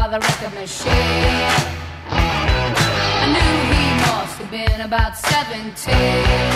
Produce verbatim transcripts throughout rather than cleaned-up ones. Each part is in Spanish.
the record machine. I knew he must have been about seventeen.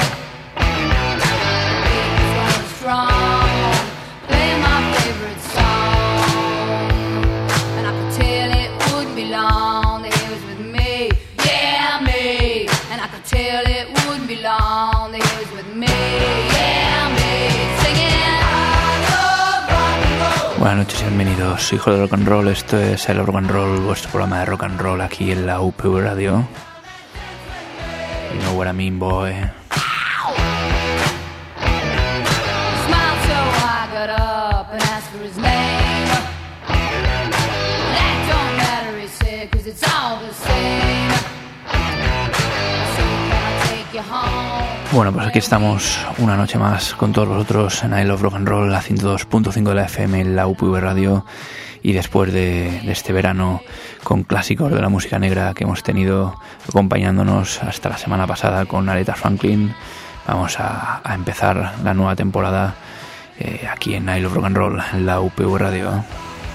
He was going strong, playing my favorite song, and I could tell it wouldn't be long that he was with me, yeah me. And I could tell it wouldn't be long that he was with me, yeah me. Singing I love rock and roll. Buenas noches y bienvenidos, hijos de rock and roll. Esto es el Rock and Roll, vuestro programa de rock and roll aquí en la U P V Radio. You know what I mean, boy. Smiled so I got up and asked for his name. That don't matter, he said, 'cause it's all the same. So can I take you home? Bueno, pues aquí estamos una noche más con todos vosotros en I Love Rock and Roll, la ciento dos punto cinco de la F M en la U P V Radio. Y después de, de este verano con clásicos de la música negra que hemos tenido acompañándonos hasta la semana pasada con Aretha Franklin, vamos a, a empezar la nueva temporada eh, aquí en I Love Rock and Roll en la U P V Radio.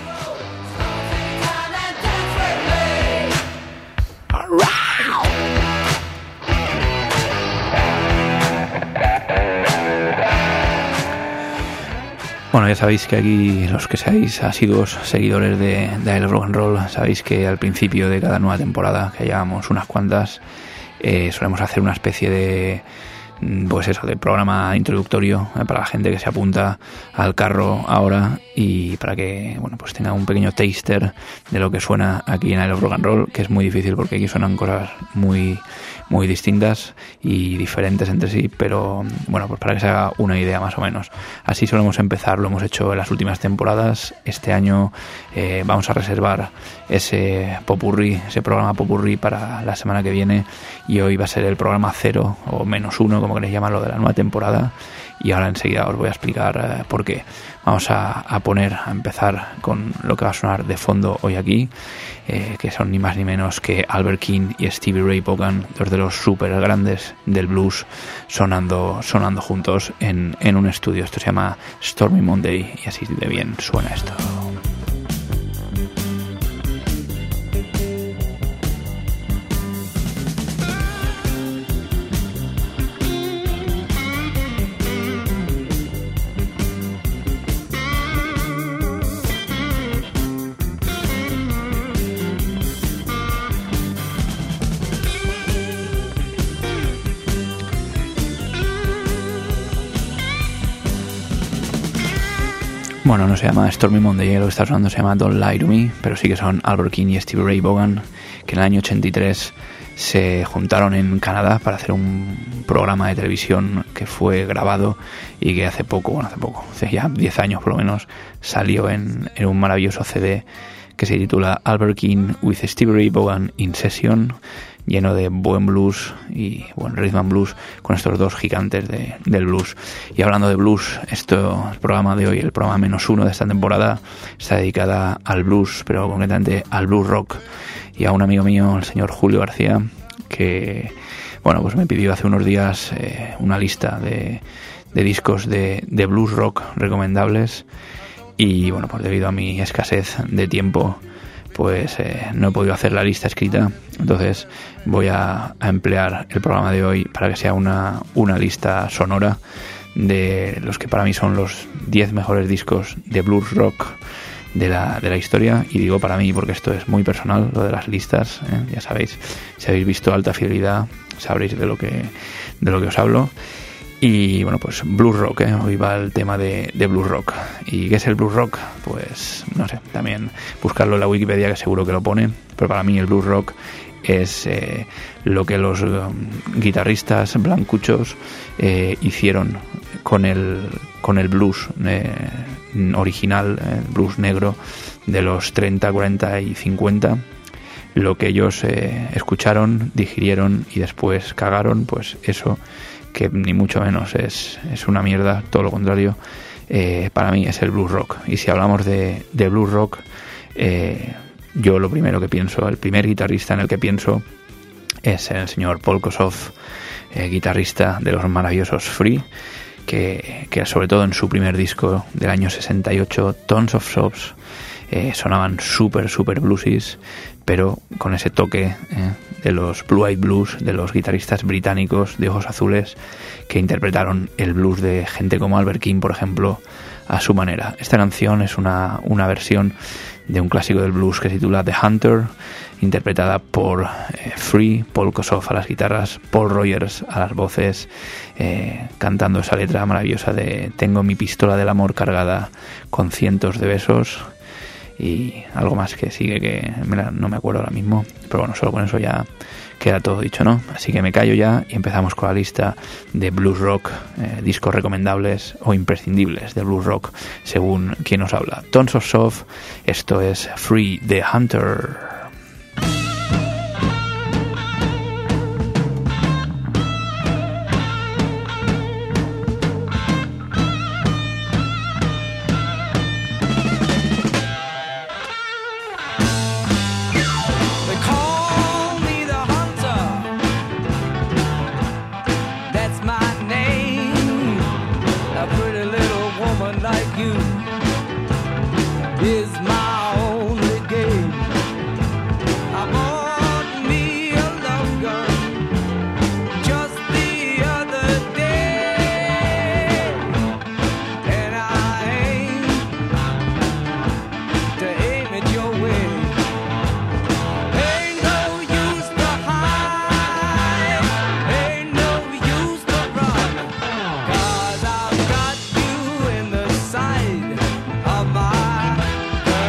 Bueno, ya sabéis que aquí los que seáis asiduos seguidores de, de I Love Rock and Roll, sabéis que al principio de cada nueva temporada, que llevamos unas cuantas, eh, solemos hacer una especie de, pues eso, de programa introductorio eh, para la gente que se apunta al carro ahora y para que, bueno, pues tenga un pequeño taster de lo que suena aquí en I Love Rock and Roll, que es muy difícil porque aquí suenan cosas muy muy distintas y diferentes entre sí, pero bueno, pues para que se haga una idea más o menos. Así solemos empezar, lo hemos hecho en las últimas temporadas. Este año eh, vamos a reservar ese popurrí, ese programa popurrí para la semana que viene, y hoy va a ser el programa cero o menos uno, como queréis llamarlo, de la nueva temporada, y ahora enseguida os voy a explicar eh, por qué. Vamos a, a poner, a empezar con lo que va a sonar de fondo hoy aquí, eh, que son ni más ni menos que Albert King y Stevie Ray Vaughan, dos de los súper grandes del blues, sonando sonando juntos en, en un estudio. Esto se llama Stormy Monday y así de bien suena esto. Bueno, no se llama Stormy Monday, lo que está sonando se llama Don't Lie to Me, pero sí que son Albert King y Stevie Ray Vaughan, que en el año ochenta y tres se juntaron en Canadá para hacer un programa de televisión que fue grabado y que hace poco, bueno, hace poco, hace ya diez años por lo menos, salió en, en un maravilloso C D que se titula Albert King with Stevie Ray Vaughan in Session, lleno de buen blues y buen rhythm and blues con estos dos gigantes de, del blues. Y hablando de blues, esto, el programa de hoy, el programa menos uno de esta temporada, está dedicada al blues, pero concretamente al blues rock, y a un amigo mío, el señor Julio García, que, bueno, pues me pidió hace unos días eh, una lista de, de discos de, de blues rock recomendables, y bueno, pues debido a mi escasez de tiempo, pues eh, no he podido hacer la lista escrita. Entonces voy a, a emplear el programa de hoy para que sea una, una lista sonora de los que para mí son los diez mejores discos de blues rock de la, de la historia. Y digo para mí porque esto es muy personal, lo de las listas, ¿eh? Ya sabéis, si habéis visto Alta Fidelidad sabréis de lo que, de lo que os hablo. Y bueno, pues blues rock, ¿eh? Hoy va el tema de, de blues rock. ¿Y qué es el blues rock? Pues no sé, también buscarlo en la Wikipedia, que seguro que lo pone, pero para mí el blues rock es eh, lo que los um, guitarristas blancuchos eh, hicieron con el, con el blues eh, original, el blues negro de los treinta, cuarenta y cincuenta. Lo que ellos eh, escucharon, digirieron y después cagaron, pues eso, que ni mucho menos es, es una mierda, todo lo contrario, eh, para mí es el blues rock. Y si hablamos de, de blues rock, eh, yo lo primero que pienso, el primer guitarrista en el que pienso es el señor Paul Kossoff, eh, guitarrista de los maravillosos Free, que, que sobre todo en su primer disco del año sesenta y ocho, Tons of Sobs, eh, sonaban súper, súper bluesis, pero con ese toque eh, de los Blue Eyed Blues, de los guitarristas británicos de ojos azules que interpretaron el blues de gente como Albert King, por ejemplo, a su manera. Esta canción es una, una versión de un clásico del blues que se titula The Hunter, interpretada por eh, Free, Paul Kossoff a las guitarras, Paul Rogers a las voces, eh, cantando esa letra maravillosa de tengo mi pistola del amor cargada con cientos de besos, y algo más que sigue que no me acuerdo ahora mismo, pero bueno, solo con eso ya queda todo dicho, ¿no? Así que me callo ya y empezamos con la lista de blues rock, eh, discos recomendables o imprescindibles de blues rock según quien nos habla. Tons of Soft, esto es Free the Hunter. Of my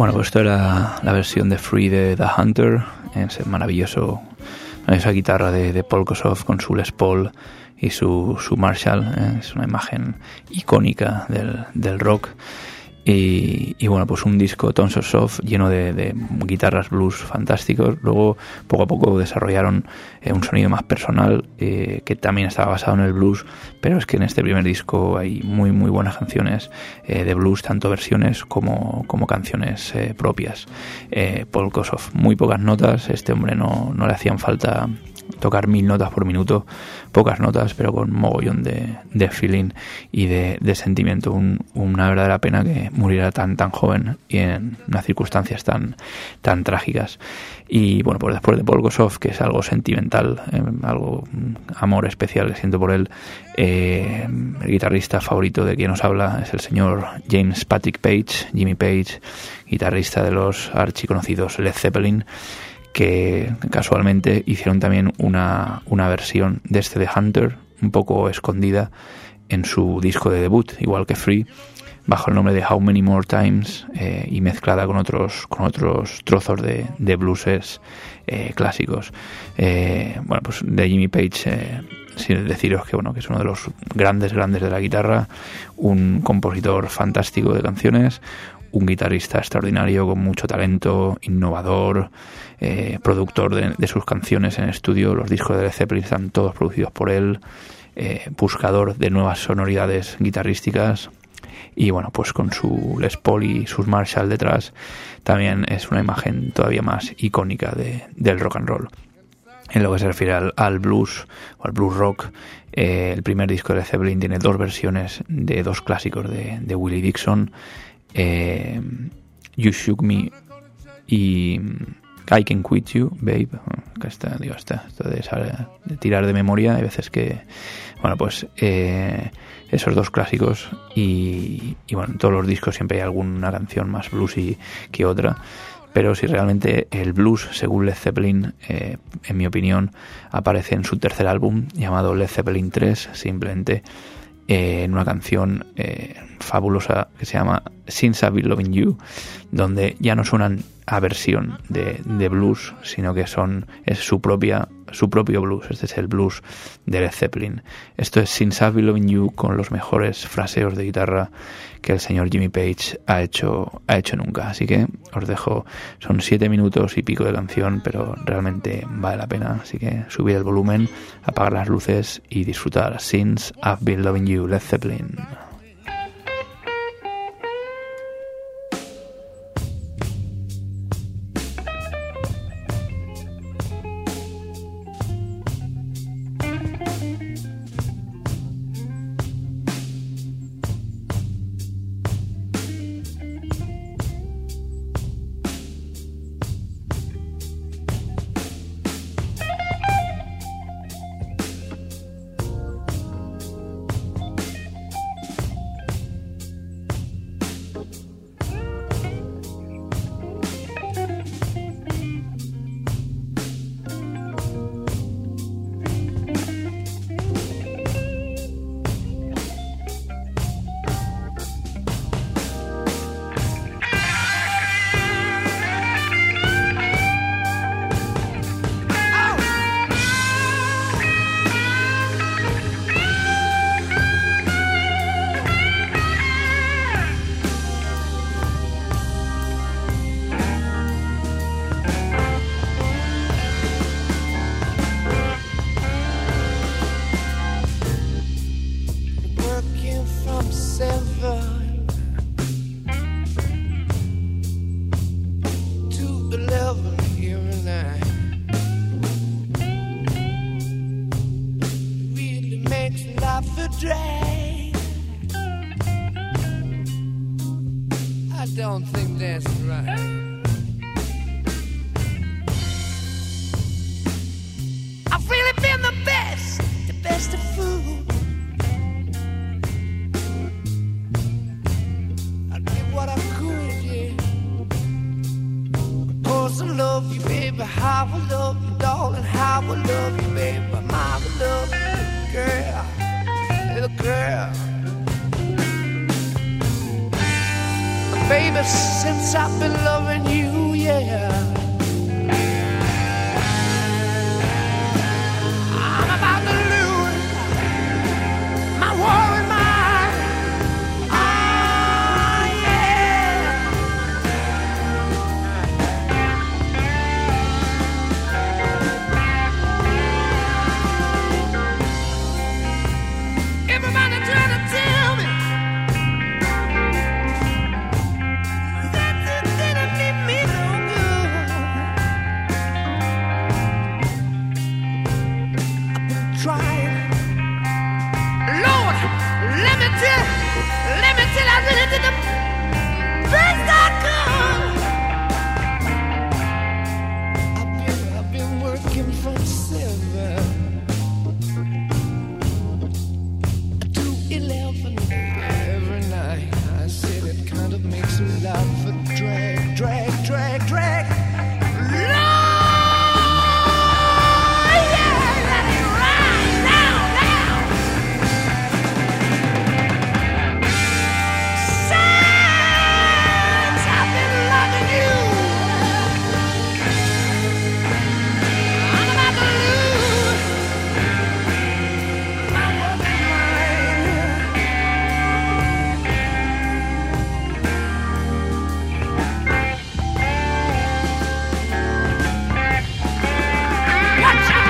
Bueno, pues esto era la versión de Free de The Hunter, ese maravilloso, esa guitarra de, de Paul Kossoff con su Les Paul y su, su Marshall, ¿eh? Es una imagen icónica del, del rock. Y, y bueno, pues un disco Tons of Soft lleno de, de guitarras blues fantásticos. Luego poco a poco desarrollaron eh, un sonido más personal eh, que también estaba basado en el blues, pero es que en este primer disco hay muy muy buenas canciones eh, de blues, tanto versiones como, como canciones eh, propias. eh, Paul Kossoff, muy pocas notas, este hombre no, no le hacían falta tocar mil notas por minuto, pocas notas, pero con mogollón de, de feeling y de, de sentimiento. Un, una verdadera pena que muriera tan tan joven y en unas circunstancias tan tan trágicas. Y bueno, pues después de Paul Kossoff, que es algo sentimental, eh, algo amor especial que siento por él, eh, el guitarrista favorito de quien nos habla es el señor James Patrick Page, Jimmy Page, guitarrista de los archiconocidos Led Zeppelin, que casualmente hicieron también una, una versión de este The Hunter, un poco escondida en su disco de debut, igual que Free, bajo el nombre de How Many More Times, eh, y mezclada con otros con otros trozos de, de blueses eh, clásicos. Eh, bueno, pues de Jimmy Page, eh, sin deciros que bueno que es uno de los grandes grandes de la guitarra, un compositor fantástico de canciones, un guitarrista extraordinario con mucho talento, innovador, eh, productor de, de sus canciones en estudio. Los discos de Led Zeppelin están todos producidos por él, eh, buscador de nuevas sonoridades guitarrísticas, y bueno, pues con su Les Paul y sus Marshall detrás también es una imagen todavía más icónica de, del rock and roll. En lo que se refiere al, al blues o al blues rock, eh, el primer disco de Led Zeppelin tiene dos versiones de dos clásicos de, de Willie Dixon, eh, You Shook Me y I Can Quit You, Babe. Que está, digo, está, esto de, de tirar de memoria, hay veces que, bueno, pues eh, esos dos clásicos, y, y bueno, en todos los discos siempre hay alguna canción más bluesy que otra, pero si realmente el blues, según Led Zeppelin, eh, en mi opinión, aparece en su tercer álbum llamado Led Zeppelin tres, simplemente eh, en una canción eh, fabulosa que se llama Since I've Been Loving You, donde ya no suenan a versión de, de blues, sino que son es su propia su propio blues. Este es el blues de Led Zeppelin. Esto es Since I've Been Loving You, con los mejores fraseos de guitarra que el señor Jimmy Page ha hecho ha hecho nunca. Así que os dejo, son siete minutos y pico de canción, pero realmente vale la pena. Así que subir el volumen, apagar las luces y disfrutar. Since I've Been Loving You, Led Zeppelin. baby, since I've been loving you, yeah. I'm about to lose my worried mind. Oh, yeah. Everybody trying to tell me that it didn't mean me no good. I've been trying. Lord, let me tell, let me tell, I really did the best I could. I've been, I've been working from seven to eleven every night. I said it kind of makes me laugh for drag, drag, drag, drag. Lord, yeah, let it ride now, now. Since I've been loving you, I'm about to lose my working mind. Watch out!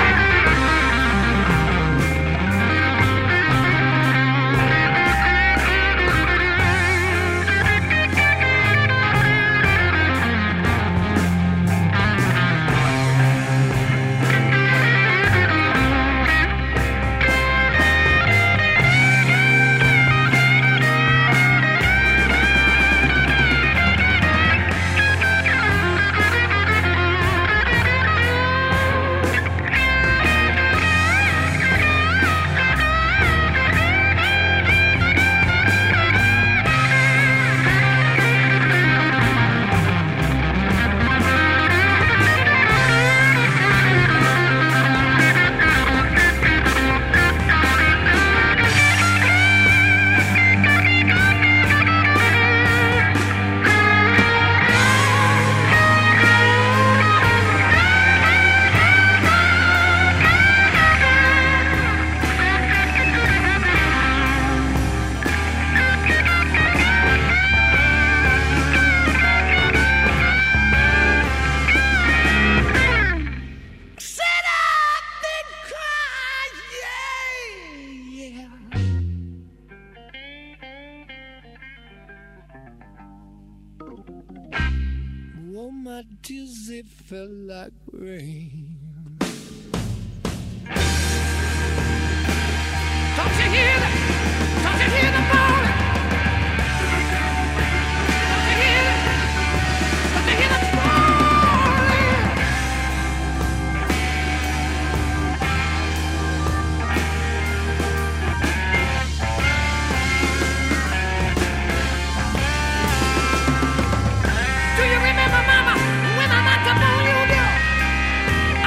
Said I've been crying, yeah, yeah. Oh, my tears, they fell like rain. Don't you hear that? Don't you hear the moaning? Don't you hear it? Don't you hear the moaning? Do you remember, Mama, when I knocked up on your door? I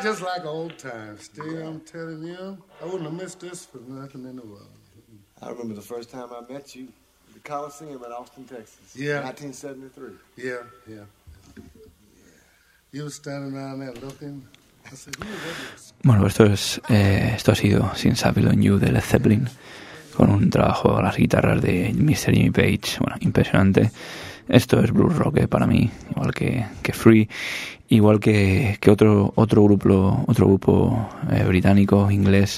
just like old times. Still, I'm telling you, I wouldn't have missed this for nothing in the world. I remember the first time I met you, the Coliseum in Austin, Texas. Yeah. nineteen seventy-three. Yeah, yeah. You were standing around there looking. I said, who is that? Bueno, esto es eh, esto ha sido Since Savile on You de Led Zeppelin, con un trabajo a las guitarras de mister Jimmy Page, bueno, impresionante. Esto es blues rock eh, para mí, igual que, que Free, igual que, que otro otro grupo otro grupo eh, británico, inglés,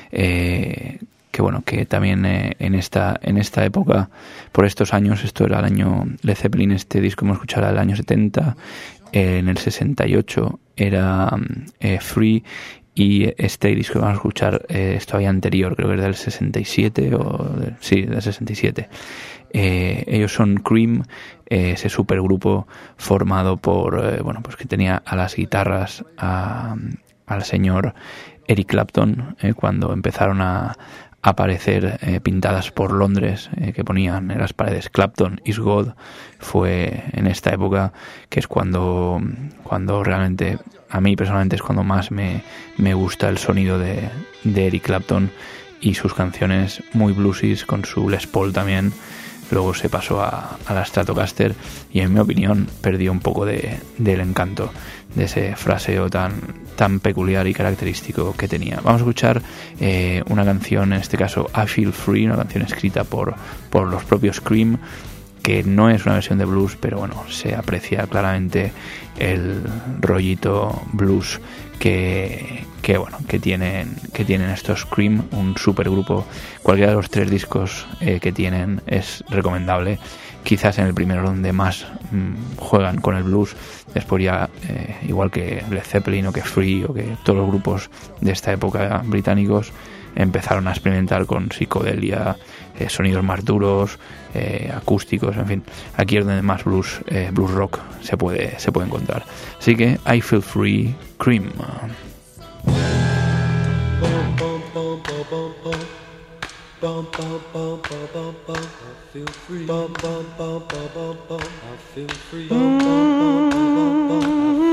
eh, que bueno, que también eh, en esta en esta época, por estos años, esto era el año Led Zeppelin, este disco hemos escuchado el año setenta, eh, en el sesenta y ocho era eh, Free, y este disco que vamos a escuchar eh, es todavía anterior, creo que es del sesenta y siete, o de, sí, del sesenta y siete. Eh, ellos son Cream, eh, ese supergrupo formado por, eh, bueno, pues que tenía a las guitarras a, al señor Eric Clapton, eh, cuando empezaron a aparecer eh, pintadas por Londres, eh, que ponían en las paredes Clapton is God. Fue en esta época que es cuando, cuando realmente, a mí personalmente es cuando más me, me gusta el sonido de, de Eric Clapton y sus canciones muy bluesies, con su Les Paul también. Luego se pasó a, a la Stratocaster y, en mi opinión, perdió un poco de, del encanto de ese fraseo tan, tan peculiar y característico que tenía. Vamos a escuchar eh, una canción, en este caso I Feel Free, una canción escrita por, por los propios Cream, que no es una versión de blues, pero bueno, se aprecia claramente el rollito blues que, que bueno, que tienen, que tienen estos Cream, un supergrupo. Cualquiera de los tres discos eh, que tienen es recomendable. Quizás en el primero donde más mmm, juegan con el blues, después ya, eh, igual que Led Zeppelin o que Free o que todos los grupos de esta época británicos, empezaron a experimentar con psicodelia, eh, sonidos más duros, eh, acústicos, en fin. Aquí es donde más blues, eh, blues rock se puede, se puede encontrar. Así que I Feel Free, Cream. Bum bum bum bum bum bum, I feel free. Bum bum bum bum bum bum, I feel free. Bum bum bum bum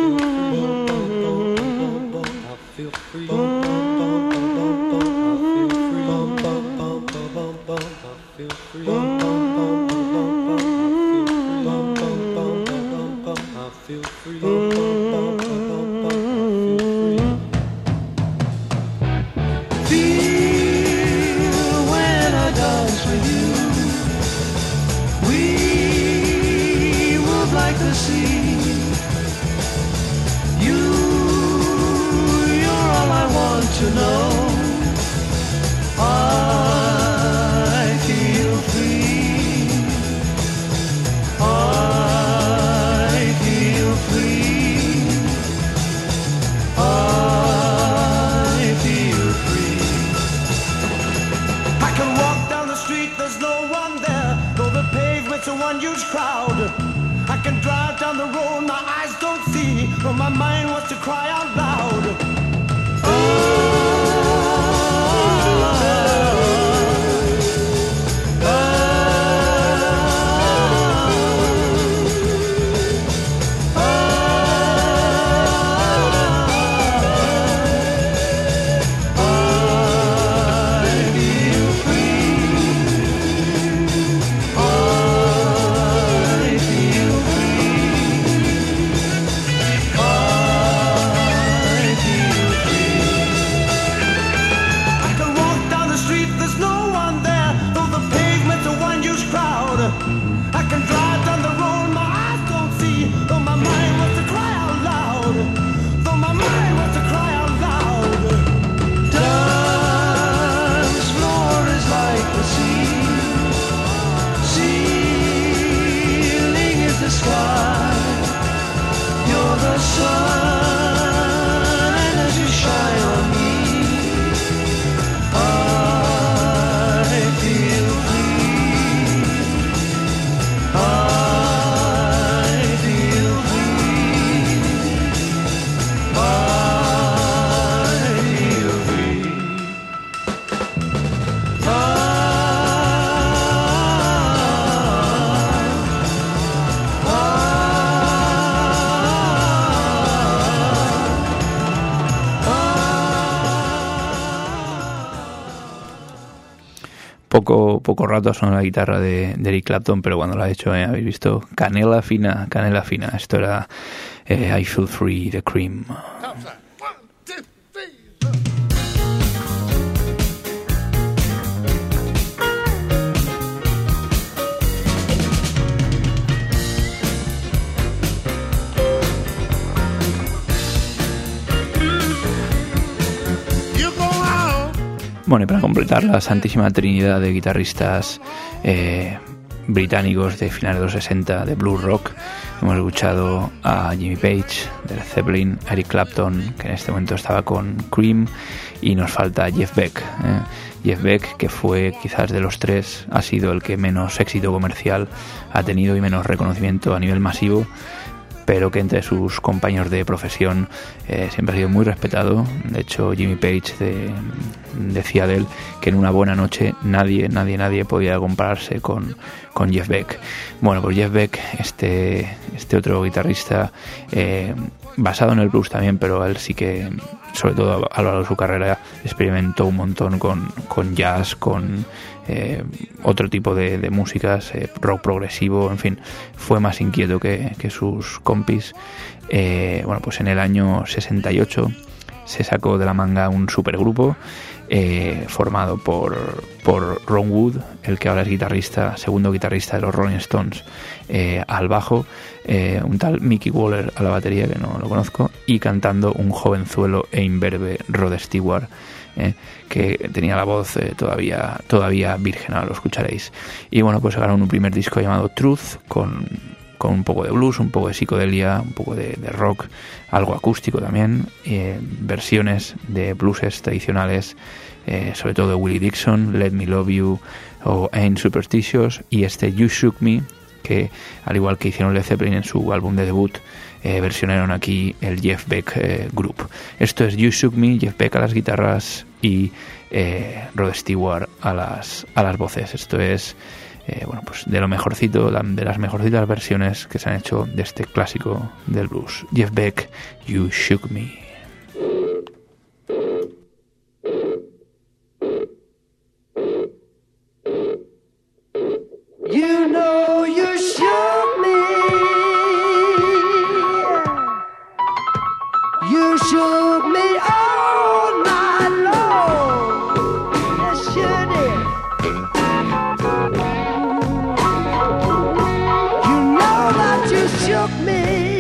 bum bum, I feel free. Bum bum bum bum bum bum, I feel free. Bum bum bum bum bum, I feel free. Bum bum bum bum bum, I feel free. Bum bum bum bum bum, I feel free. Bum bum bum bum bum, I feel free. Like the sea, you, you're all I want to know. I feel free. I feel free. I feel free. I can walk down the street, there's no one there, though the pavement's a one-huge crowd. I can drive down the road, my eyes don't see, but my mind wants to cry out loud. Oh, Poco, poco rato sonó la guitarra de, de Eric Clapton, pero cuando lo ha hecho, eh, habéis visto, canela fina, canela fina. Esto era eh, I Feel Free, The Cream. Bueno, y para completar la santísima trinidad de guitarristas eh, británicos de finales de los sesenta de blues rock, hemos escuchado a Jimmy Page de Led Zeppelin, Eric Clapton, que en este momento estaba con Cream, y nos falta Jeff Beck. ¿eh? Jeff Beck, que fue quizás de los tres, ha sido el que menos éxito comercial ha tenido y menos reconocimiento a nivel masivo, pero que entre sus compañeros de profesión eh, siempre ha sido muy respetado. De hecho, Jimmy Page de, decía de él que en una buena noche nadie, nadie, nadie podía compararse con, con Jeff Beck. Bueno, pues Jeff Beck, este, este otro guitarrista, eh, basado en el blues también, pero él sí que, sobre todo a lo largo de su carrera, experimentó un montón con, con jazz, con eh, otro tipo de, de músicas, eh, rock progresivo, en fin, fue más inquieto que, que sus compis. Eh, bueno, pues en el año sesenta y ocho se sacó de la manga un supergrupo eh, formado por, por Ron Wood, el que ahora es guitarrista, segundo guitarrista de los Rolling Stones, eh, al bajo, eh, un tal Mickey Waller a la batería, que no lo conozco, y cantando un jovenzuelo e imberbe Rod Stewart, eh, que tenía la voz eh, todavía, todavía virgen, ahora lo escucharéis. Y bueno, pues sacaron un primer disco llamado Truth, con con un poco de blues, un poco de psicodelia, un poco de, de rock, algo acústico también, eh, versiones de blueses tradicionales, eh, sobre todo de Willie Dixon, Let Me Love You o Ain't Superstitious, y este You Shook Me, que al igual que hicieron Led Zeppelin en su álbum de debut, eh, versionaron aquí el Jeff Beck eh, Group. Esto es You Shook Me, Jeff Beck a las guitarras y eh, Rod Stewart a las, a las voces. Esto es Eh, bueno, pues de lo mejorcito, de las mejorcitas versiones que se han hecho de este clásico del blues. Jeff Beck, You Shook Me. You know you shook me. You shook me all night long. Yes, you did. You shook me,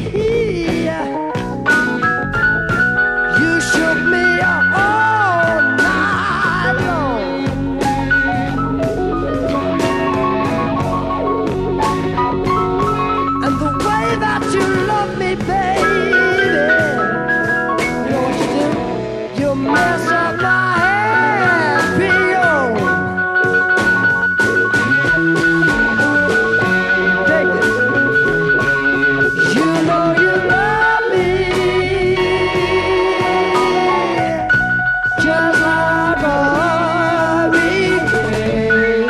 you shook me all night long, and the way that you love me, baby, you, you mess up my happy home. Take this. You know you love me just like a hurricane.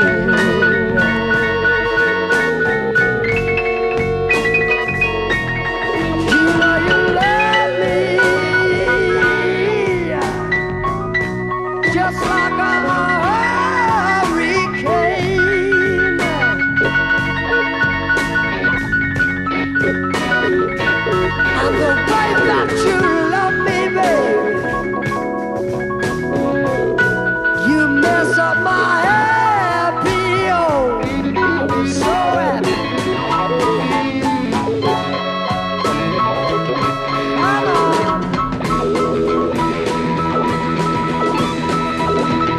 You know you love me just like a hurricane. And the way that you love me, baby, you mess up my happy home. So happy. I know.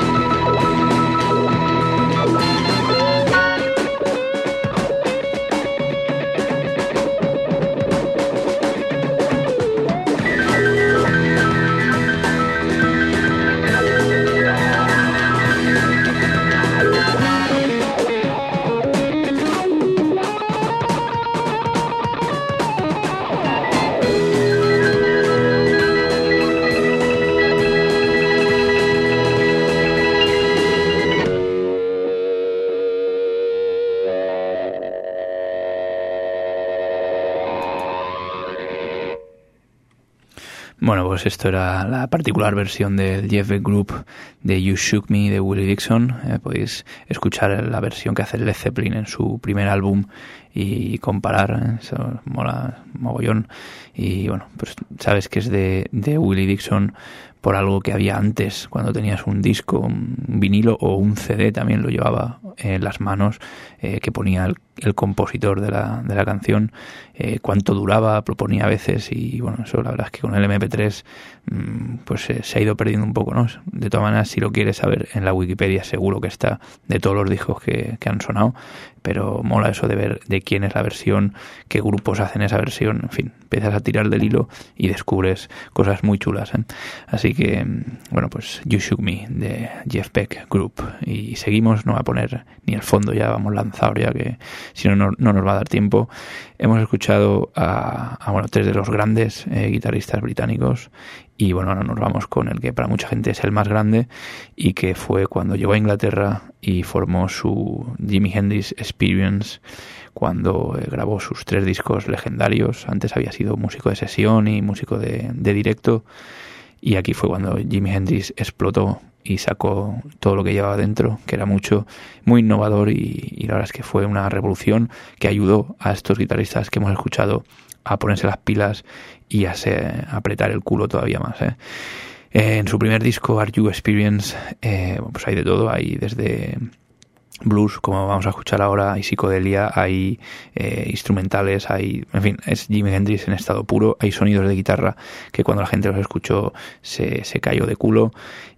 Bueno, pues esto era la particular versión del Jeff Beck Group de You Shook Me de Willie Dixon. Eh, podéis escuchar la versión que hace Led Zeppelin en su primer álbum y comparar, ¿eh? Eso mola mogollón. Y bueno, pues sabes que es de, de Willie Dixon por algo que había antes, cuando tenías un disco, un vinilo o un C D, también lo llevaba en las manos, eh, que ponía el, el compositor de la, de la canción, eh, cuánto duraba, proponía a veces, y bueno, eso la verdad es que con el eme pe tres mmm, pues eh, se ha ido perdiendo un poco, ¿no? De todas maneras, si lo quieres saber, en la Wikipedia seguro que está de todos los discos que, que han sonado, pero mola eso de ver de quién es la versión, qué grupos hacen esa versión, en fin, empiezas a tirar del hilo y descubres cosas muy chulas, ¿eh? Así que, bueno, pues You Shook Me de Jeff Beck Group, y seguimos, no va a poner ni el fondo, ya vamos lanzados, ya que si no, no, no nos va a dar tiempo. Hemos escuchado a, a bueno, tres de los grandes eh, guitarristas británicos, y bueno, ahora nos vamos con el que para mucha gente es el más grande y que fue cuando llegó a Inglaterra y formó su Jimi Hendrix Experience, cuando eh, grabó sus tres discos legendarios. Antes había sido músico de sesión y músico de, de directo, y aquí fue cuando Jimi Hendrix explotó y sacó todo lo que llevaba dentro, que era mucho, muy innovador, y, y la verdad es que fue una revolución que ayudó a estos guitarristas que hemos escuchado a ponerse las pilas y a, se, a apretar el culo todavía más, ¿eh? Eh, en su primer disco, Are You Experience, eh, pues hay de todo, hay desde blues, como vamos a escuchar ahora, hay psicodelia, hay eh, instrumentales, hay, en fin, es Jimi Hendrix en estado puro, hay sonidos de guitarra que cuando la gente los escuchó se, se cayó de culo.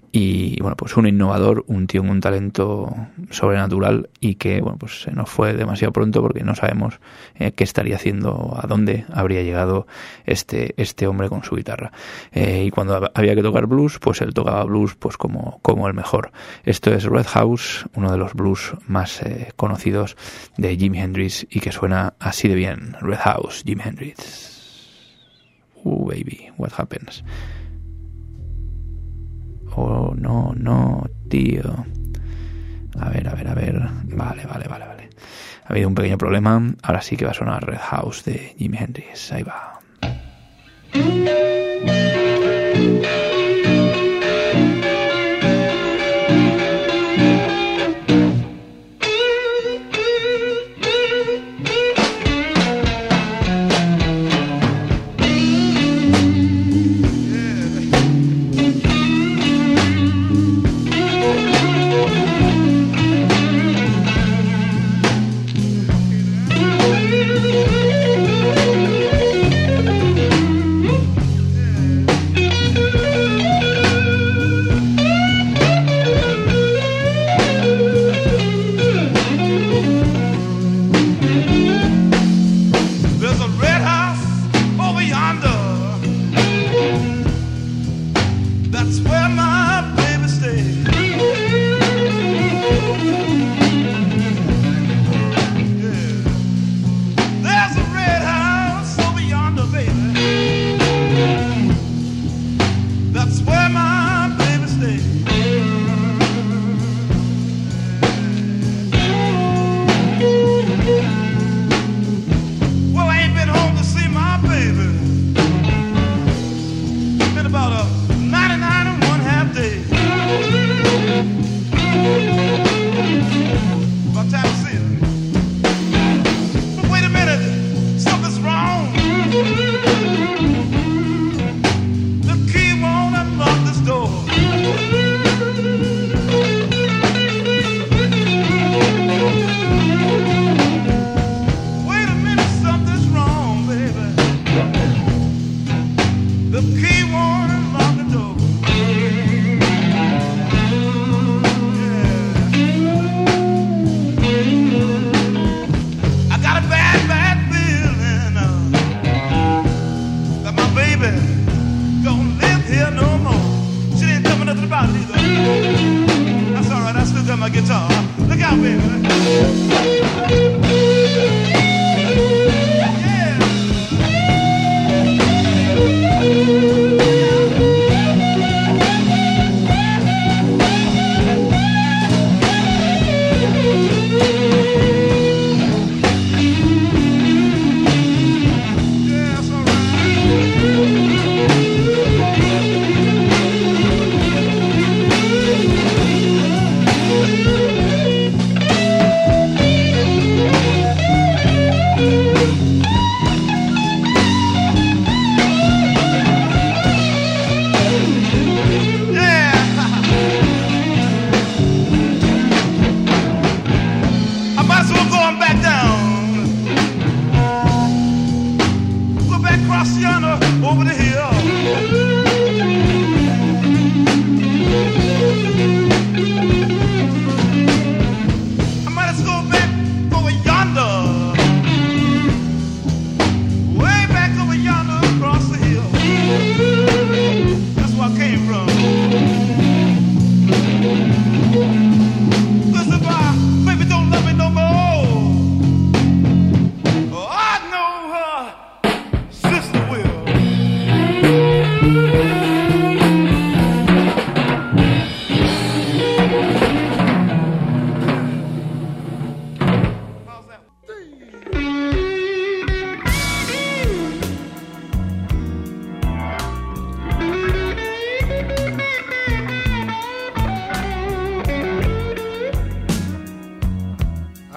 Y bueno, pues un innovador, un tío con un talento sobrenatural, y que bueno, pues se nos fue demasiado pronto porque no sabemos eh, qué estaría haciendo, a dónde habría llegado este este hombre con su guitarra. Eh, y cuando había que tocar blues, pues él tocaba blues pues como, como el mejor. Esto es Red House, uno de los blues más eh, conocidos de Jimi Hendrix, y que suena así de bien. Red House, Jimi Hendrix. Uh, baby, what happens? Oh, no, no, tío. A ver, a ver, a ver. Vale, vale, vale, vale. Ha habido un pequeño problema. Ahora sí que va a sonar Red House de Jimi Hendrix. Ahí va.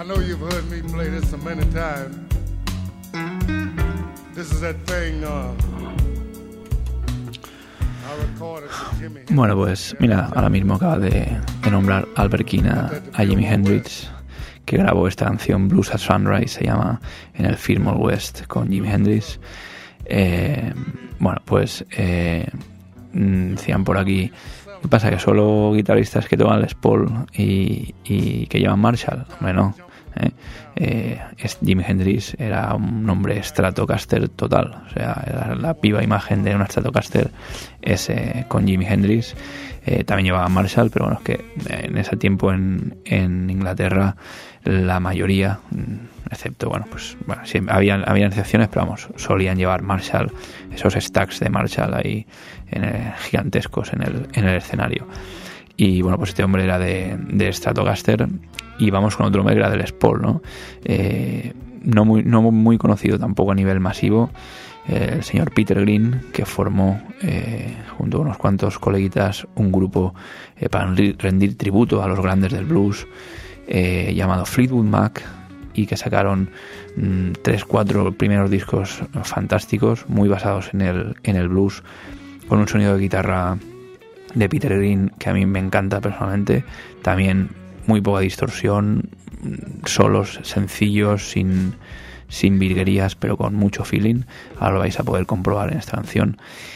I know you've heard me play this so many times. This is that thing, uh, Bueno, pues mira, ahora mismo acaba de, de nombrar Albert King a, a Jimi Hendrix, que grabó esta canción Blues at Sunrise, se llama, en el Fillmore West con Jimi Hendrix. Eh, bueno, pues eh, decían por aquí, ¿qué pasa? ¿Que solo guitarristas que tocan Les Paul y, y que llevan Marshall? Hombre, no. ¿eh? Eh, Jimi Hendrix era un hombre Stratocaster total, o sea, era la viva imagen de una Stratocaster es eh, con Jimi Hendrix. Eh, también llevaba Marshall, pero bueno, es que en ese tiempo en, en Inglaterra la mayoría, excepto, bueno, pues bueno, sí, habían, habían excepciones, pero vamos, solían llevar Marshall, esos stacks de Marshall ahí en el, gigantescos en el, en el escenario. Y bueno, pues este hombre era de, de Stratocaster. Y vamos con otro hombre que era de Les Paul, ¿no? Eh, no, muy, no muy conocido tampoco a nivel masivo, eh, el señor Peter Green, que formó eh, junto a unos cuantos coleguitas un grupo eh, para rendir tributo a los grandes del blues, eh, llamado Fleetwood Mac, y que sacaron mmm, tres, cuatro primeros discos fantásticos, muy basados en el, en el blues, con un sonido de guitarra de Peter Green que a mí me encanta personalmente. También muy poca distorsión, solos sencillos, sin, sin virguerías, pero con mucho feeling. Ahora lo vais a poder comprobar en esta canción.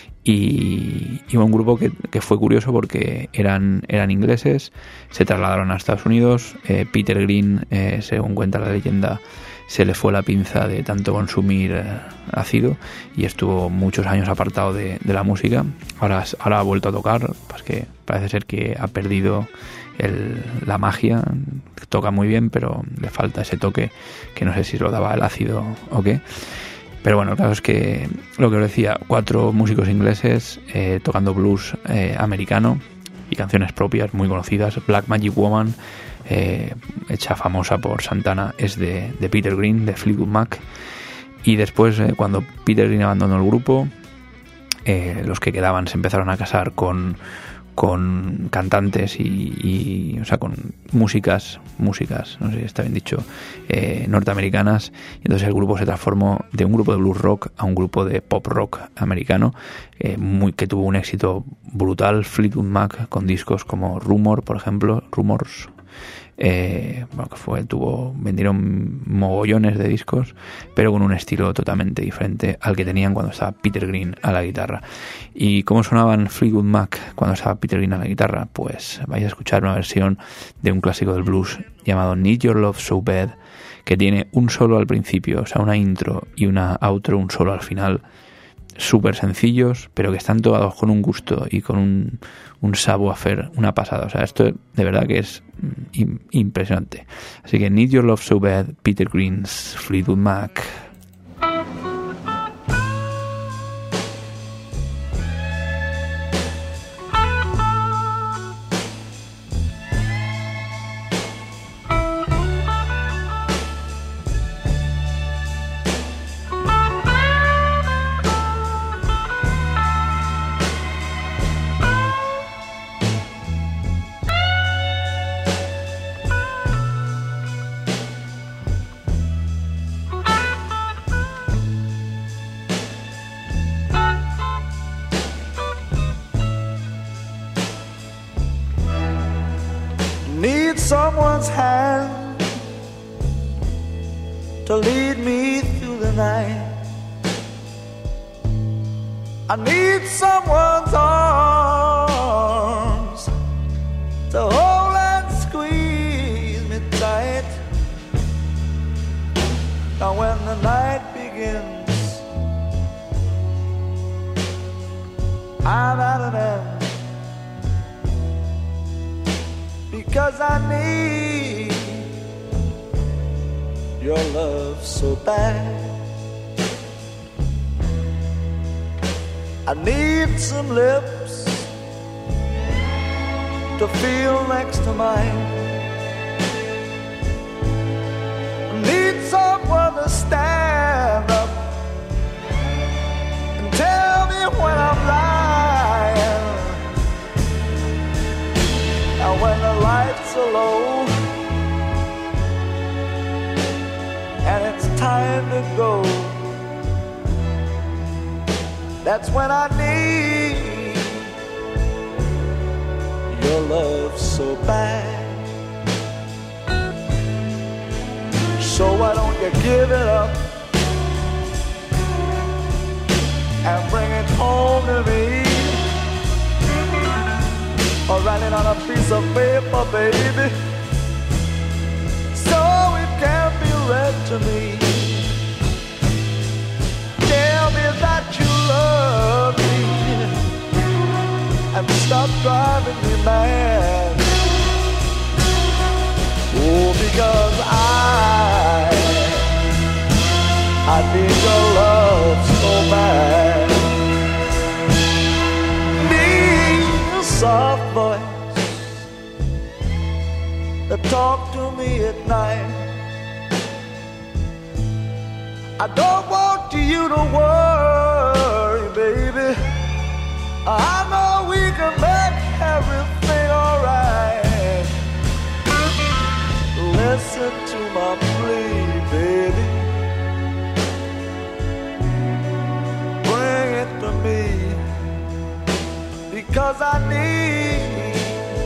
Y, y un grupo que, que fue curioso porque eran, eran ingleses, se trasladaron a Estados Unidos. eh, Peter Green, eh, según cuenta la leyenda, se le fue la pinza de tanto consumir eh, ácido y estuvo muchos años apartado de, de la música. Ahora, ahora ha vuelto a tocar, pues que parece ser que ha perdido el, la magia, toca muy bien, pero le falta ese toque que no sé si lo daba el ácido o qué. Pero bueno, el caso es que, lo que os decía, cuatro músicos ingleses eh, tocando blues eh, americano y canciones propias muy conocidas. Black Magic Woman, eh, hecha famosa por Santana, es de, de Peter Green, de Fleetwood Mac. Y después, eh, cuando Peter Green abandonó el grupo, eh, los que quedaban se empezaron a casar con... con cantantes y, y o sea con músicas músicas no sé si está bien dicho eh, norteamericanas, y entonces el grupo se transformó de un grupo de blues rock a un grupo de pop rock americano, eh, muy que tuvo un éxito brutal. Fleetwood Mac con discos como Rumor, por ejemplo, Rumors, eh, bueno, que fue tuvo vendieron mogollones de discos, pero con un estilo totalmente diferente al que tenían cuando estaba Peter Green a la guitarra. ¿Y cómo sonaban Fleetwood Mac cuando estaba Peter Green a la guitarra? Pues vais a escuchar una versión de un clásico del blues llamado Need Your Love So Bad, que tiene un solo al principio, o sea, una intro y una outro, un solo al final, súper sencillos, pero que están tocados con un gusto y con un, un savoir-faire, una pasada. O sea, esto de verdad que es im- impresionante. Así que Need Your Love So Bad, Peter Green's Fleetwood Mac. Need someone's hand to lead me through the night. I need someone's arms to hold and squeeze me tight. Now when the night begins, I'm at an end, because I need your love so bad. I need some lips to feel next to mine. I need someone to stand up and tell me when I'm lying. And when the lights are low time to go. That's when I need your love so bad. So why don't you give it up and bring it home to me? Or write it on a piece of paper, baby, so it can be read to me. Tell me that you love me and stop driving me mad. Oh, because I, I need your love so bad. Need a soft voice that talk to me at night. I don't want you to worry, baby. I know we can make everything alright. Listen to my plea, baby. Bring it to me, because I need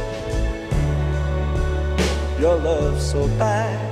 your love so bad.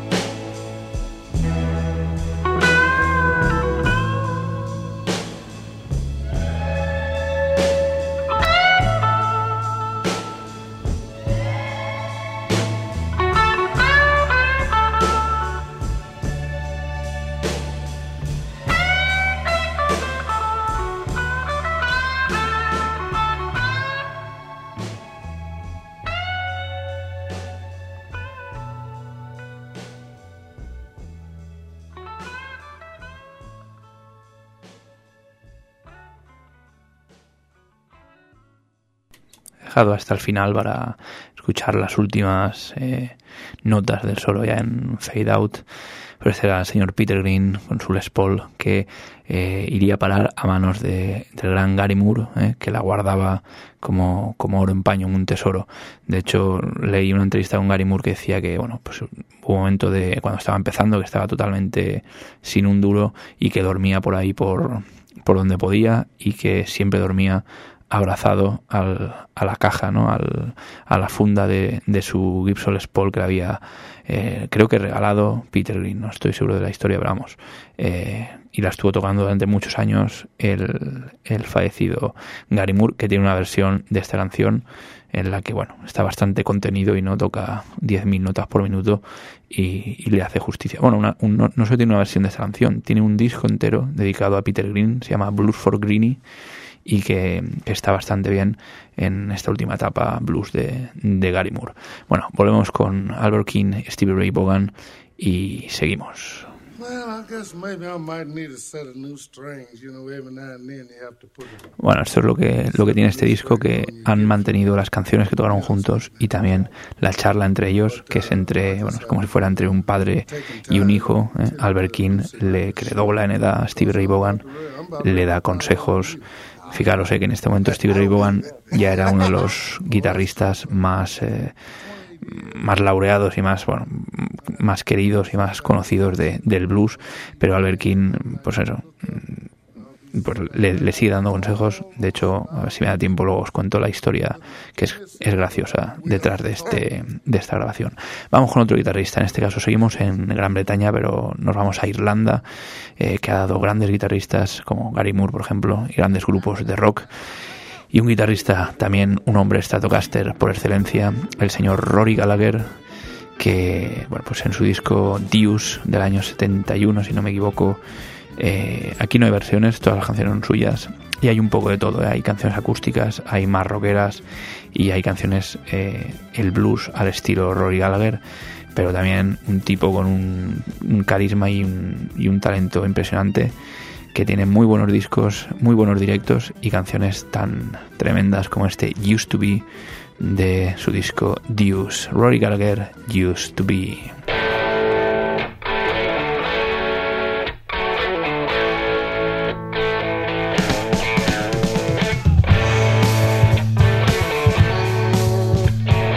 Hasta el final para escuchar las últimas eh, notas del solo ya en Fade Out, pero este era el señor Peter Green con su Les Paul, que eh, iría a parar a manos de, del gran Gary Moore, eh, que la guardaba como, como oro en paño, un tesoro. De hecho, leí una entrevista con Gary Moore que decía que, bueno, pues hubo un momento de cuando estaba empezando que estaba totalmente sin un duro y que dormía por ahí por, por donde podía, y que siempre dormía abrazado al, a la caja, ¿no? Al, a la funda de, de su Gibson Les Paul que le había, eh, creo que regalado Peter Green, no estoy seguro de la historia, pero vamos, eh, y la estuvo tocando durante muchos años el, el fallecido Gary Moore, que tiene una versión de esta canción en la que, bueno, está bastante contenido y no toca diez mil notas por minuto y, y le hace justicia. Bueno, una, un, no, no solo tiene una versión de esta canción, tiene un disco entero dedicado a Peter Green, se llama Blues for Greenie, y que, que está bastante bien en esta última etapa blues de, de Gary Moore. Bueno, volvemos con Albert King, Stevie Ray Vaughan y seguimos. Bueno, esto es lo que lo que tiene este disco, que han mantenido las canciones que tocaron juntos y también la charla entre ellos, que es entre, bueno, es como si fuera entre un padre y un hijo. ¿eh? Albert King, le, que le dobla en edad a Stevie Ray Vaughan, le da consejos. Fijaros eh, que en este momento Stevie Ray Vaughan ya era uno de los guitarristas más eh, más laureados y más bueno más queridos y más conocidos de, del blues, pero Albert King, pues eso, pues le, le sigue dando consejos. De hecho, a ver si me da tiempo, luego os cuento la historia, que es, es graciosa detrás de este de esta grabación. Vamos con otro guitarrista. En este caso seguimos en Gran Bretaña, pero nos vamos a Irlanda, eh, que ha dado grandes guitarristas como Gary Moore, por ejemplo, y grandes grupos de rock. Y un guitarrista, también un hombre Stratocaster por excelencia, el señor Rory Gallagher, que, bueno, pues en su disco Deuce del año setenta y uno, si no me equivoco, eh, aquí no hay versiones, todas las canciones son suyas, y hay un poco de todo, ¿eh? Hay canciones acústicas, hay más rockeras, y hay canciones, eh, el blues al estilo Rory Gallagher, pero también un tipo con un, un carisma y un, y un talento impresionante, que tiene muy buenos discos, muy buenos directos y canciones tan tremendas como este Used to Be de su disco Deuce. Rory Gallagher, Used to Be.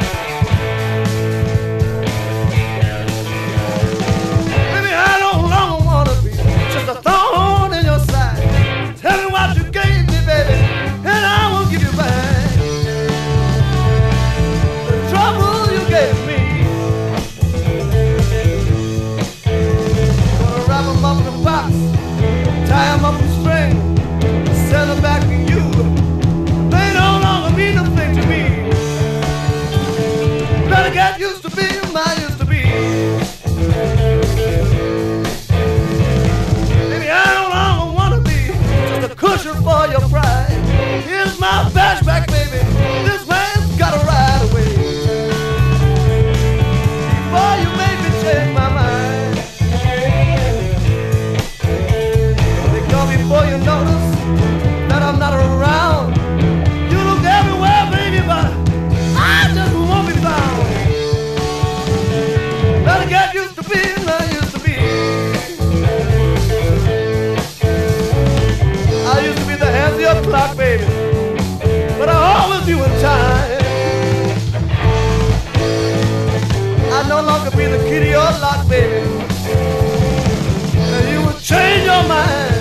Baby, I don't long says me. Gonna wrap 'em up in a box, tie 'em up in string, send 'em back to you. They no longer mean a thing to me. Better get used to being I used to be. Baby, I no longer wanna be just a cushion for your pride. Here's my flashback, baby. This man's gotta ride away before you make me change my mind. They call me before you notice that I'm not around. You look everywhere, baby, but I just won't be found. Better get used to being I used to be. I used to be the hands of your clock, baby, but I always knew in time. I no longer be the key to your lock, baby, and you will change your mind.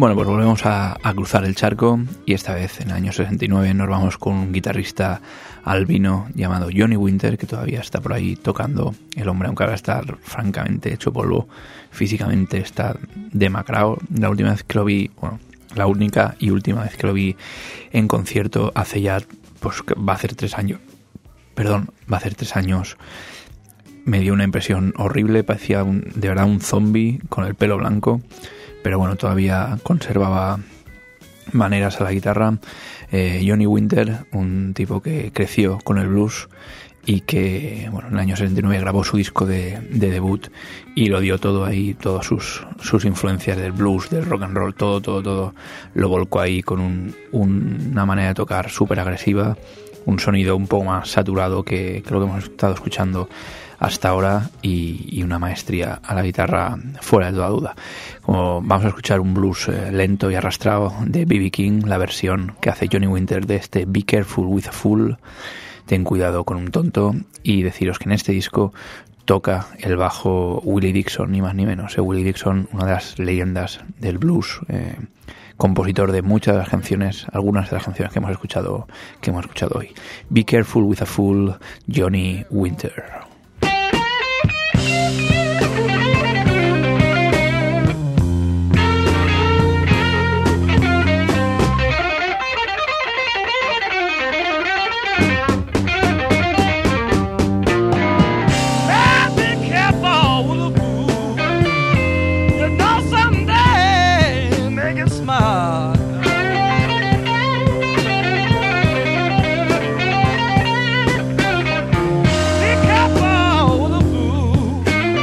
Bueno, pues volvemos a, a cruzar el charco y esta vez en el año sesenta y nueve nos vamos con un guitarrista albino llamado Johnny Winter, que todavía está por ahí tocando. El hombre, aunque ahora está francamente hecho polvo, físicamente está demacrado. La última vez que lo vi, bueno, la única y última vez que lo vi en concierto hace ya, pues va a hacer tres años, perdón, va a hacer tres años, me dio una impresión horrible, parecía un, de verdad un zombie con el pelo blanco. Pero bueno, todavía conservaba maneras a la guitarra. Eh, Johnny Winter, un tipo que creció con el blues y que, bueno, en el año setenta y nueve grabó su disco de, de debut y lo dio todo ahí, todas sus, sus influencias del blues, del rock and roll, todo, todo, todo, lo volcó ahí con un, un, una manera de tocar súper agresiva, un sonido un poco más saturado que creo que hemos estado escuchando hasta ahora y, y una maestría a la guitarra fuera de toda duda. Como vamos a escuchar un blues eh, lento y arrastrado de B B King, la versión que hace Johnny Winter de este Be Careful with a Fool, ten cuidado con un tonto, y deciros que en este disco toca el bajo Willie Dixon, ni más ni menos. Eh, Willie Dixon, una de las leyendas del blues, eh, compositor de muchas de las canciones, algunas de las canciones que hemos escuchado, que hemos escuchado hoy. Be Careful with a Fool, Johnny Winter. Be careful with a fool.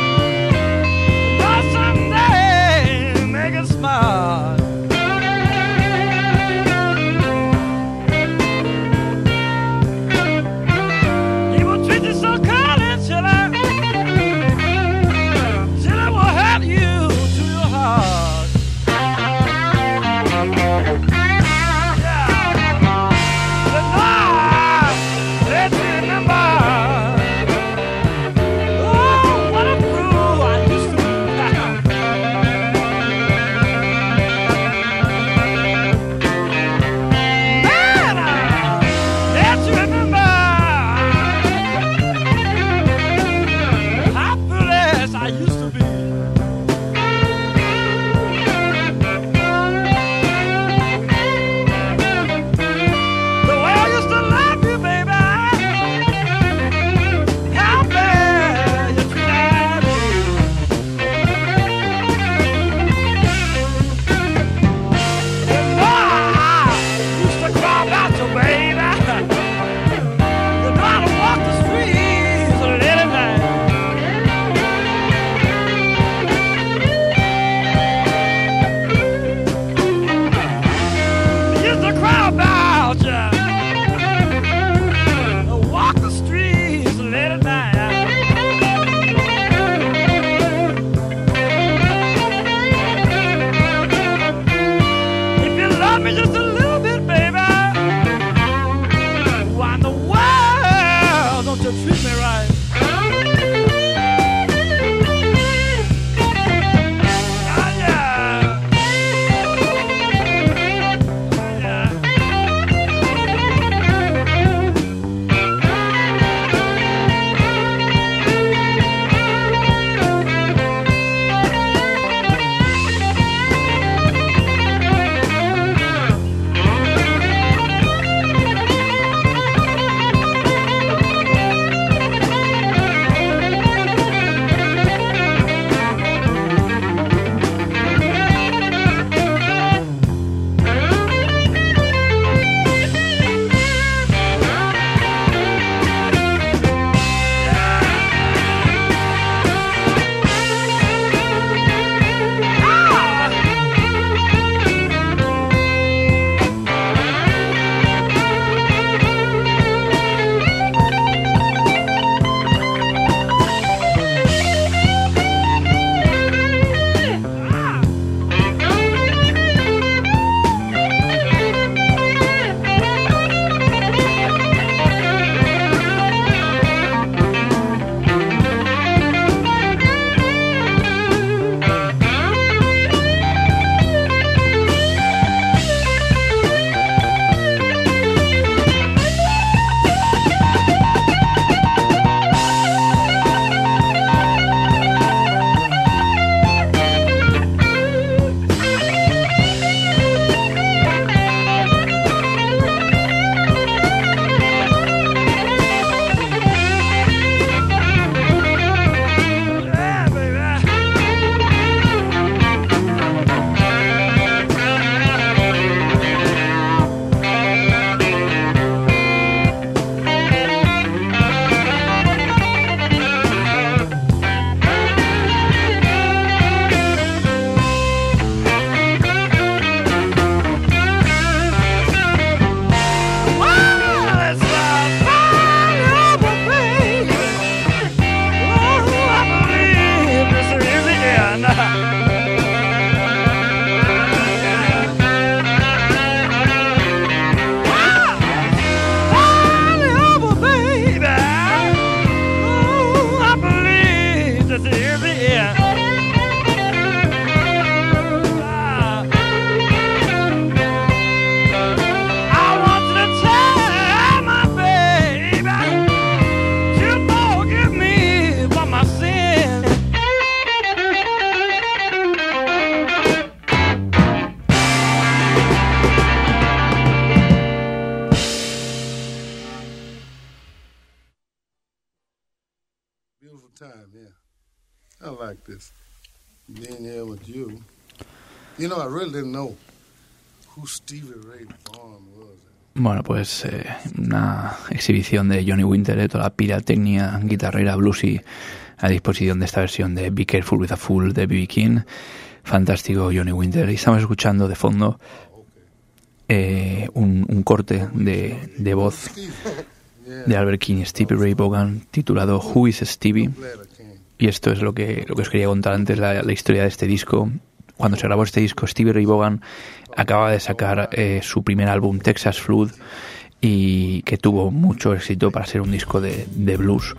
beautiful time, yeah. I like this. Being here with you. You know, I really didn't know who Stevie Ray Vaughan was. Bueno, pues eh, una exhibición de Johnny Winter, de toda la pirotecnia guitarrera bluesy a disposición de esta versión de Be Careful with a Fool de B B King. Fantástico Johnny Winter. Y estamos escuchando de fondo eh, un, un corte de, de voz de Albert King y Stevie Ray Vaughan titulado Who is Stevie? Y esto es lo que, lo que os quería contar antes, la, la historia de este disco. Cuando se grabó este disco, Stevie Ray Vaughan acaba de sacar eh, su primer álbum, Texas Flood, y que tuvo mucho éxito para ser un disco de, de blues.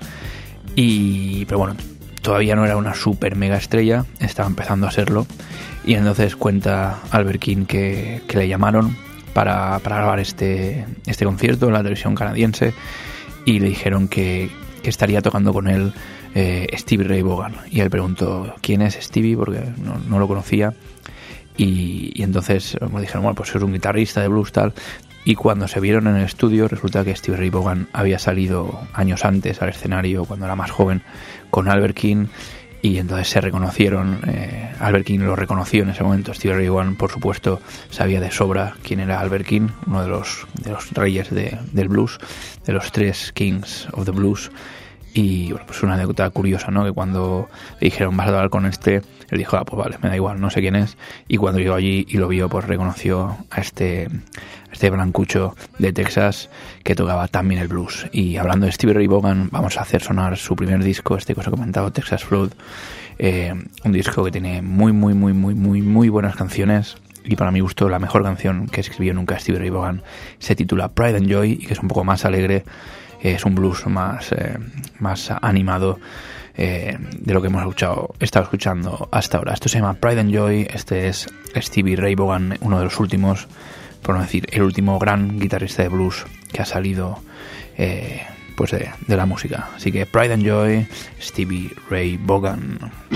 Y, pero bueno, todavía no era una super mega estrella, estaba empezando a serlo. Y entonces cuenta Albert King que, que le llamaron para, para grabar este, este concierto en la televisión canadiense y le dijeron que, que estaría tocando con él Eh, Stevie Ray Vaughan, y él preguntó quién es Stevie porque no, no lo conocía, y, y entonces me dijeron, bueno, pues es un guitarrista de blues tal, y cuando se vieron en el estudio resulta que Stevie Ray Vaughan había salido años antes al escenario cuando era más joven con Albert King, y entonces se reconocieron. eh, Albert King lo reconoció en ese momento. Stevie Ray Vaughan, por supuesto, sabía de sobra quién era Albert King, uno de los, de los reyes de, del blues, de los tres Kings of the Blues. Y bueno, pues una anécdota curiosa, ¿no? Que cuando le dijeron vas a hablar con este, él dijo, ah, pues vale, me da igual, no sé quién es. Y cuando llegó allí y lo vio, pues reconoció a este, a este blancucho de Texas que tocaba también el blues. Y hablando de Stevie Ray Vaughan, vamos a hacer sonar su primer disco, este que os he comentado, Texas Flood. Eh, un disco que tiene muy, muy, muy, muy, muy, muy buenas canciones. Y para mi gusto, la mejor canción que escribió nunca Stevie Ray Vaughan se titula Pride and Joy, y que es un poco más alegre. Es un blues más, eh, más animado eh, de lo que hemos escuchado, estado escuchando hasta ahora. Esto se llama Pride and Joy. Este es Stevie Ray Vaughan, uno de los últimos, por no decir el último gran guitarrista de blues que ha salido eh, pues de, de la música. Así que Pride and Joy, Stevie Ray Vaughan.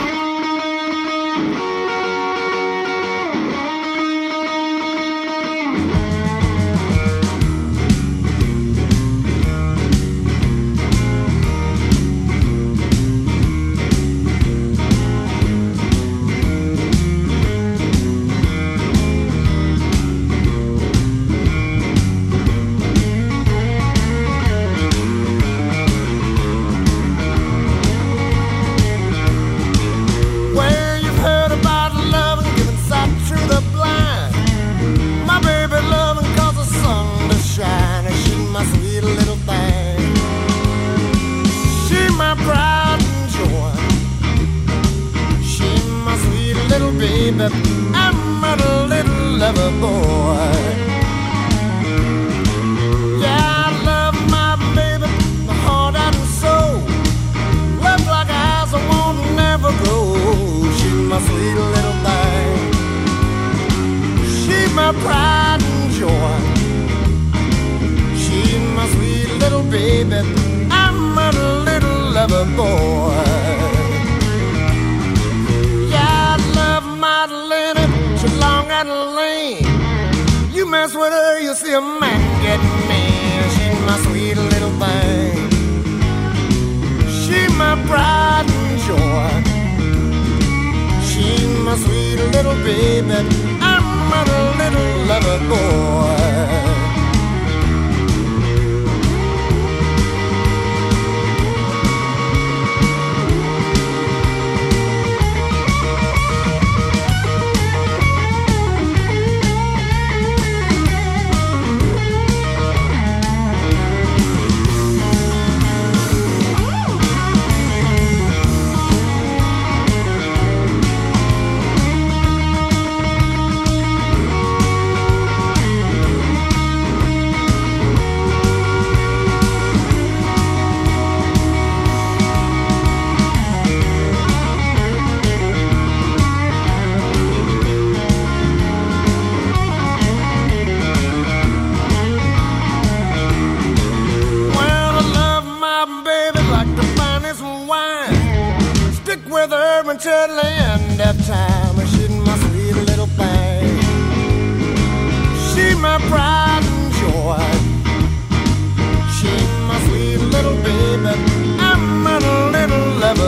I'm a little lover boy. Yeah, I love my baby, my heart and soul. Love like eyes I won't never grow. She's my sweet little thing. She's my pride and joy. She's my sweet little baby. I'm a little lover boy. Long and lean. You mess with her, you'll see a man get mean. She's my sweet little thing. She's my pride and joy. She's my sweet little baby. I'm a little lover boy. Until the end of time, she's my sweet little thing. She's my pride and joy. She's my sweet little baby. I'm a little lover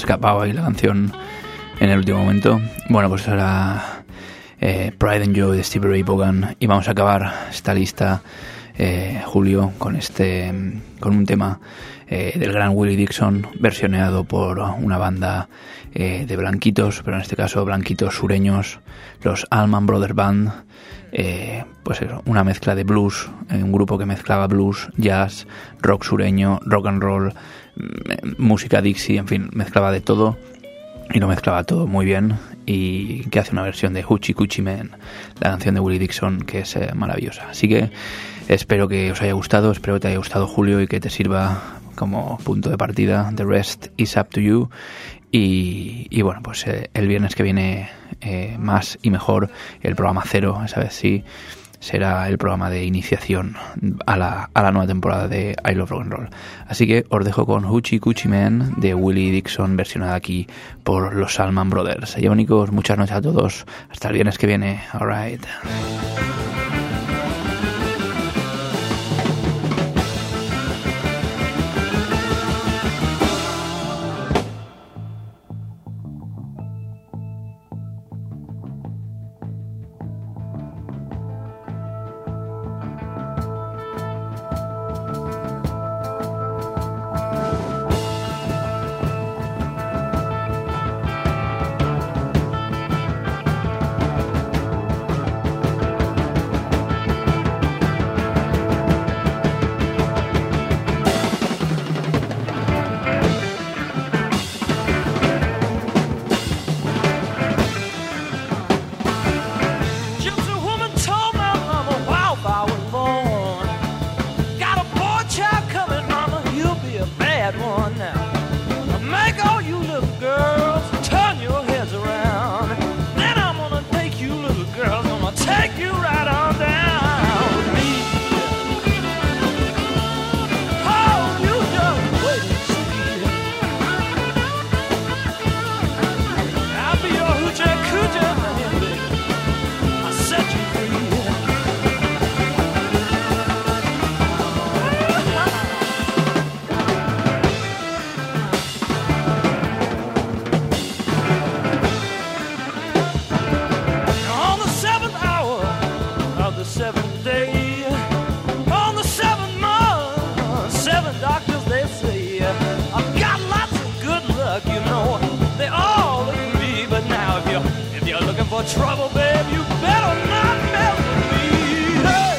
escapado ahí la canción en el último momento. Bueno, pues era eh, Pride and Joy de Stevie Ray Vaughan, y vamos a acabar esta lista, eh, Julio, con este con un tema eh, del gran Willie Dixon, versioneado por una banda eh, de blanquitos, pero en este caso blanquitos sureños, los Allman Brothers Band. Eh, pues eso, una mezcla de blues, eh, un grupo que mezclaba blues, jazz, rock sureño, rock and roll, m- música Dixie, en fin, mezclaba de todo y lo mezclaba todo muy bien, y que hace una versión de Hoochie Coochie Man, la canción de Willie Dixon, que es eh, maravillosa. Así que espero que os haya gustado, espero que te haya gustado, Julio, y que te sirva como punto de partida. The rest is up to you. Y, y bueno, pues eh, el viernes que viene eh, más y mejor, el programa cero, esa vez sí, será el programa de iniciación a la, a la nueva temporada de I Love Rock and Roll. Así que os dejo con Hoochie Coochie Man de Willie Dixon, versionada aquí por los Allman Brothers. Llévonicos, muchas noches a todos, hasta el viernes que viene. Alright. Trouble, babe, you better not mess with me. Hey.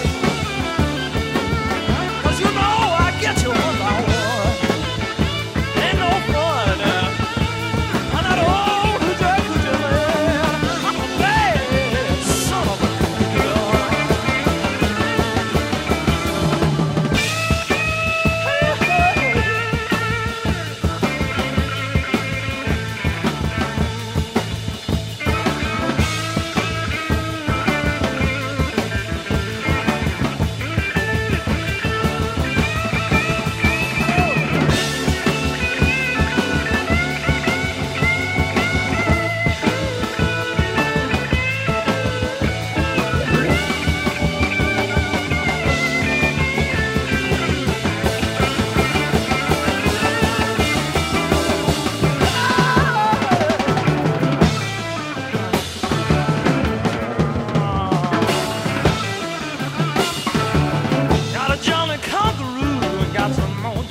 'Cause you know I get you one by one. Ain't no fun. I'm not old, hooja, hooja, man. I'm a bad son of a gun. Hey, hey. Got a Johnny Conqueror and got some more